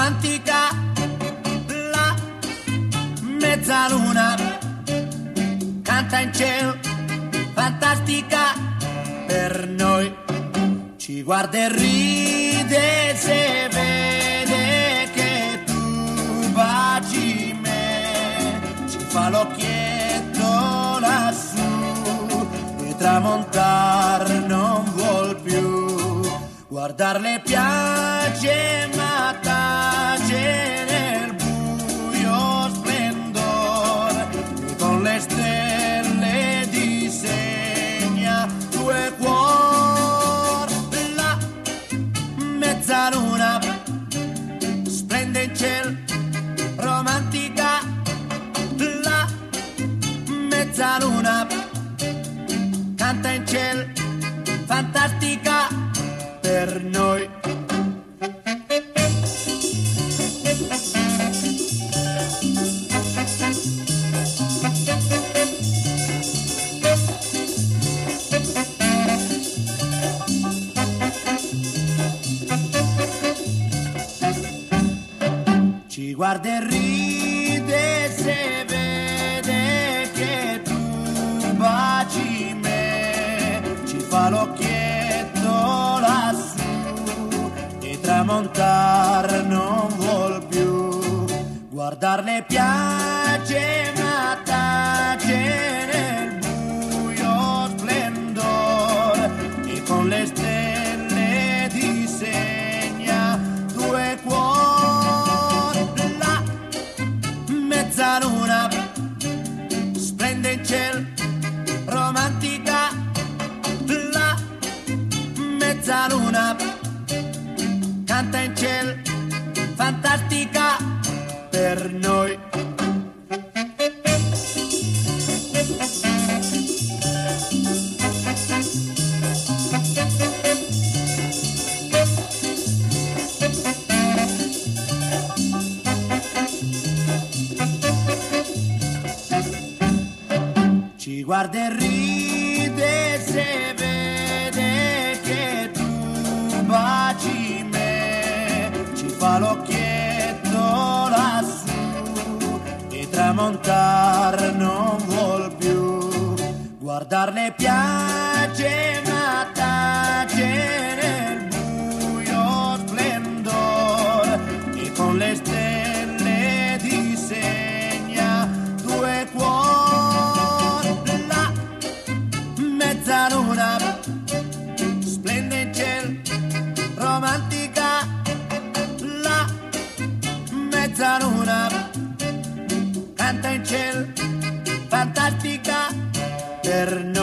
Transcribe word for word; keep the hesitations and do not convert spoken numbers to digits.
romantica, la mezzaluna canta in cielo, fantastica per noi, ci guarda e ride se vede che tu baci me, ci fa l'occhietto lassù e tramontar non vuol più, guardarle piace ma tace nel buio splendor e con le stelle disegna due cuor, la mezzaluna splende in cielo, romantica, la mezzaluna canta in cielo, fantastica per noi. Ci guarda e ride se vede che tu baci me, ci fa l'occhietto lassù e tramontar non vuol più, guardarle piace ma tace nel buio splendor e con le stelle disegna due cuori, la mezzaluna splende in cielo, romantica, la mezzaluna canta in cielo, fantastica per noi. Ci guarda e ride se vede che tu baci me, ci fa l'occhietto lassù e tramontar non vuol più, guardarle piace ma tace nel buio splendor e con le stelle disegna due cuori, la mezzaluna splende in cielo, romantica, la mezzaluna canta in cielo, fantastica per noi.